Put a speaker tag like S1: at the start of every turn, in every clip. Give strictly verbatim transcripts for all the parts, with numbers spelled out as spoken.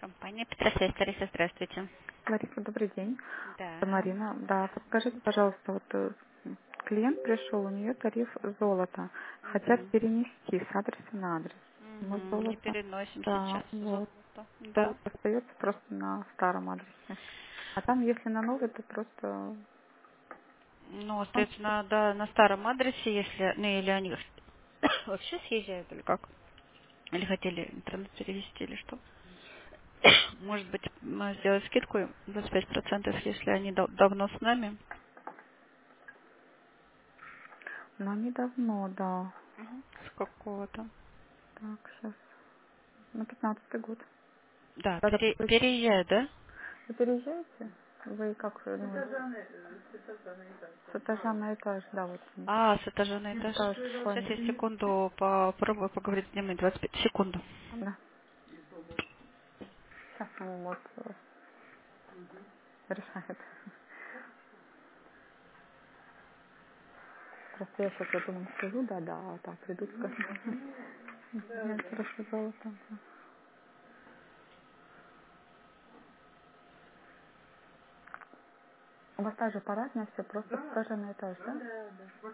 S1: Компания Петросвязь, Лариса, здравствуйте.
S2: Лариса, добрый день. Это
S1: Да.
S2: Марина. Да, подскажите, пожалуйста, вот э, клиент пришел, у нее тариф золото. Хотят
S1: Угу.
S2: перенести с адреса на адрес. Мы
S1: Угу. Не
S2: золото.
S1: переносим
S2: Да,
S1: сейчас
S2: вот.
S1: золото. Да.
S2: Золото остается просто на старом адресе. А там, если на новый, то просто...
S1: Ну,
S2: Он
S1: соответственно, да, на старом адресе, если, ну, или они вообще съезжают, или как? Или хотели интернет перевести, или что? Может быть, м, сделать скидку им двадцать пять процентов, если они дав- давно с нами?
S2: Но недавно, да.
S1: Мгм. С какого-то.
S2: Так, сейчас. На пятнадцатый год.
S1: Да,
S2: Да,
S1: пере-
S2: допустим.
S1: переезжают, да?
S2: Вы переезжаете? Вы как? э, Ну, с этажа на этаж, да, вот.
S1: А, с этажа на этаж.
S2: Этаж,
S1: Сейчас я
S2: понял.
S1: секунду попробую поговорить с ними. двадцать пять секунду.
S2: Да. Сейчас он вот э, решает. Просто я сейчас вот ему скажу, да, да, а там придут, скажут. Нет, хорошо, золото. У вас также парадная все, просто с этажа на этаж, да?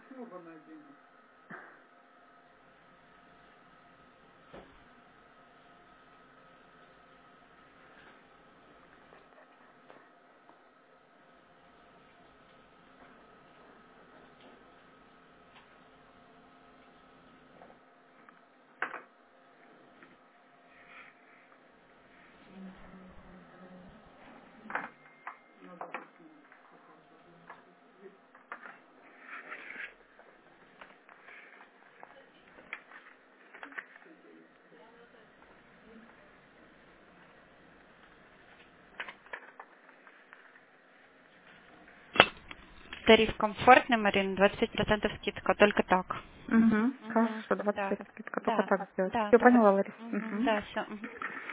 S1: Тариф комфортный, Марина, двадцать пять процентов скидка, только так.
S2: Угу.
S1: Угу.
S2: Хорошо, двадцать
S1: Да.
S2: пять скидка, только
S1: Да.
S2: так сделать.
S1: Да,
S2: Все
S1: да.
S2: поняла, Лариса.
S1: Угу.
S2: Угу.
S1: Да, все.